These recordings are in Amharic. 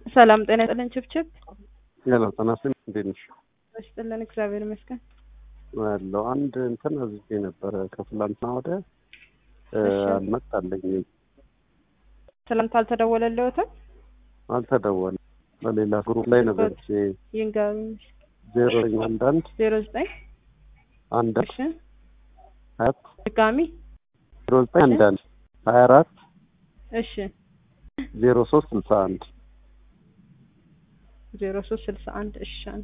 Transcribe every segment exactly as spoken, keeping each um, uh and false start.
ሰላም ጤና ይስጥልን ችብችብ ያለው ተናስን እንዴንሽ አስተላልክ እግዚአብሔር ይመስገን አለው አንድ እንትን እዚህ ነበር ከፍላንትና ወደ አልመጣልኝ ሰላም ታልተደወለልዎት አልተደወለ በሌላ ግሩፕ ላይ ነበር ይንጋም ዜሮ አንድ አንድ ዜሮ ዘጠኝ አንድ እሺ አት ድጋሚ ዜሮ ዘጠኝ አንድ አንድ ሀያ አራት እሺ ዜሮ ሶስት ስልሳ አንድ ዜሮ ሶስት ስልሳ አንድ እሺ አንድ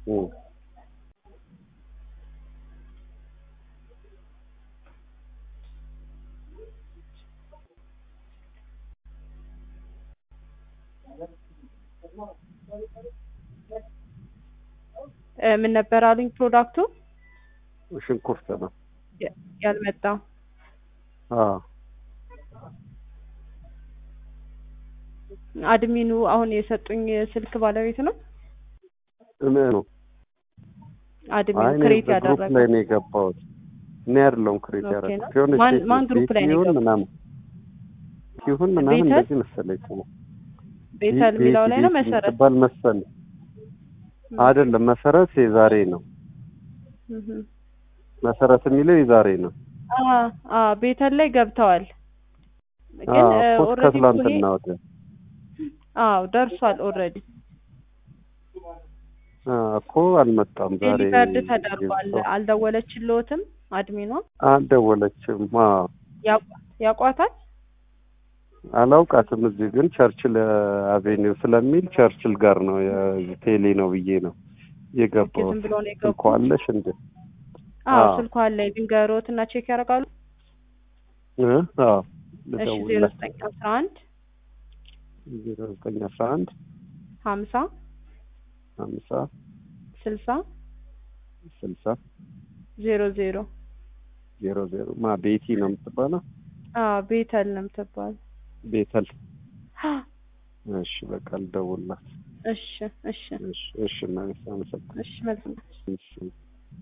ምን ነበር አሉኝ ፕሮዳክቱ ሽንኩርት ነው ያልመጣው አዎ አድሚኑ አሁን የሰጡኝ ስልክ ባለቤት ነው እኔ ነው አድሚኑ ክሬት ያደረገው ላይ ነው የገባው እኔ አይደለም ክሬት ያደረገው ማን ማን ግሩፕ ላይ ነው ምናምን ይሁን ምናምን እንደዚህ መሰለኝ ቤተል ሚላው ላይ ነው መሰረት ባል መሰል አይደለም መሰረት የዛሬ ነው መሰረት የሚለው የዛሬ ነው አ አ ቤተል ላይ ገብተዋል ግን ኦሬዲ ከትላንትና ወደ አው ደርሷል ኦሬዲ እኮ አልመጣም ዛሬ ሪካርድ ተደርጓል አልደወለችልዎትም አድሚኗ አልደወለችም አዎ ያቋታል አላውቃትም እዚህ ግን ቸርችል አቬኒው ስለሚል ቸርችል ጋር ነው የቴሌ ነው ብዬ ነው የገባው ዝም ብሎ ነው የገባው እንኳንለሽ እንደ አዎ ስልኳ ላይ ቢንገሮትና ቼክ ያደርጋሉ እ አዎ እሺ ዜሮ ዘጠኝ አስራ አንድ ዜሮ ዘጠኝ አስራ አንድ ሀምሳ ሀምሳ ስልሳ ስልሳ ዜሮ ዜሮ ዜሮ ዜሮ ማ ቤቲ ነው የምትባለው አዎ ቤተል ነው የምትባለው ቤተል እሺ በቃ ልደውልላት እሺ እሺ እሺ እሺ ማለት ነው እሺ መልካም እሺ